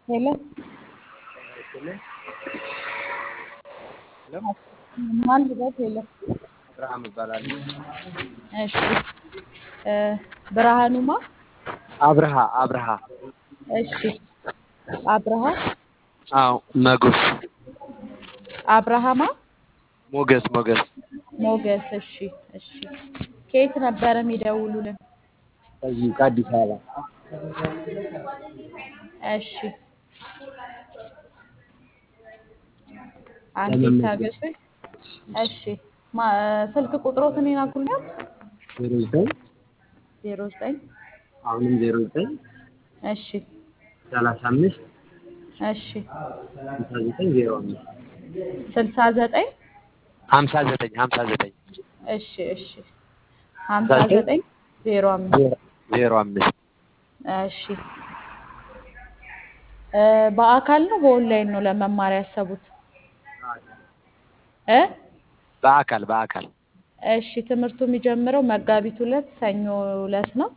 ሄሎ ይስጥልኝ። ሄሎ ማን ልበል? ሄሎ አብርሃም እባላለሁ። እሺ እ ብርሃኑማ አብርሃ እሺ አብርሃ አዎ መጎስ አብርሃማ ሞገስ ሞገስ እሺ እሺ ከየት ነበረ የሚደውሉልን? ከዚሁ ከአዲስ አበባ እሺ አንዴ ለመመዝገብ ታገሱኝ። እሺ ስልክ ቁጥሮትን ይናኩልኛል? 09 09 አሁንም 09 እሺ 35 እሺ 59 05 69 59 እሺ እሺ 59 05 05 እሺ በአካል ነው በኦንላይን ነው ለመማር ያሰቡት? እ በአካል እሺ ትምህርቱ የሚጀምረው መጋቢት 2 ሰኞ ዕለት ነው።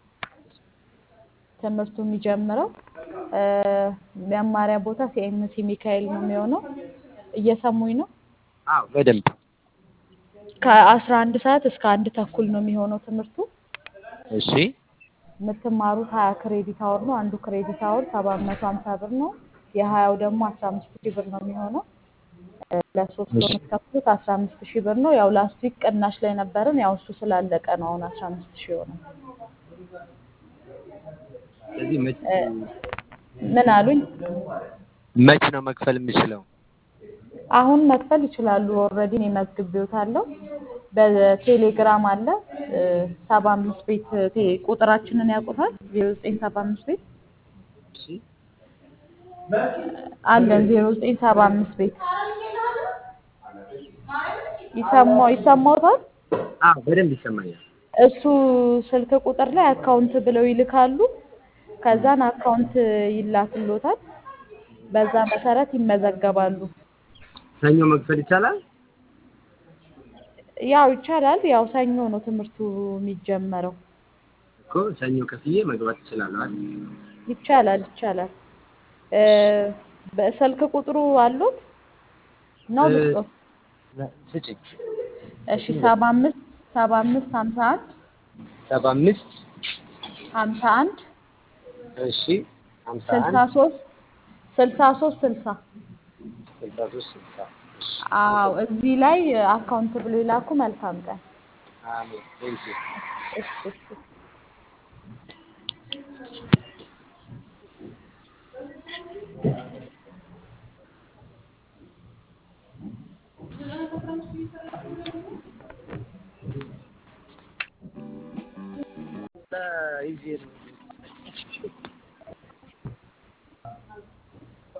ትምህርቱ የሚጀምረው መማሪያ ቦታ ሲኤምሲ ሚካኤል ነው የሚሆነው። እየሰሙኝ ነው? አዎ በደንብ ከ11 ሰዓት እስከ 1 ተኩል ነው የሚሆነው ትምህርቱ። እሺ የምትማሩት 20 ክሬዲት አወር ነው። አንዱ ክሬዲት አወር 750 ብር ነው። የ20ው ደግሞ 15000 ብር ነው የሚሆነው። ለሶስት ወር የምትከፍሉት 15000 ብር ነው። ያው ላስት ዊክ ቅናሽ ላይ ነበርን። ያው እሱ ስላለቀ ነው አሁን 15000 የሆነው። ስለዚህ ምን አሉኝ? መች ነው መክፈል የምችለው? አሁን መክፈል ይችላሉ። ኦልሬዲ እኔ መዝግቤዎታለሁ። በቴሌግራም አለ 75 ቤት ቁጥራችንን ያውቁታል? 0975 ቤት እሺ አለን 0975 ቤት ይሰማዎታል? አዎ በደንብ ይሰማኛል። እሱ ስልክ ቁጥር ላይ አካውንት ብለው ይልካሉ። ከዛን አካውንት ይላክሎታል። በዛ መሰረት ይመዘገባሉ። ሰኞ መክፈል ይቻላል? ያው ይቻላል። ያው ሰኞ ነው ትምህርቱ የሚጀመረው። እኮ ሰኞ ከፍዬ መግባት እችላለሁ አይደል? ይቻላል። በስልክ ቁጥሩ አሉት ነው ልስጦት? ስጪኝ። እሺ 75 51 75 51 እሺ 51 63 60 63 አዎ እዚህ ላይ አካውንት ብሎ ይላኩ። መልካም ቀን። አሜን። ቴንኪው። እሺ ኢዚ ነው።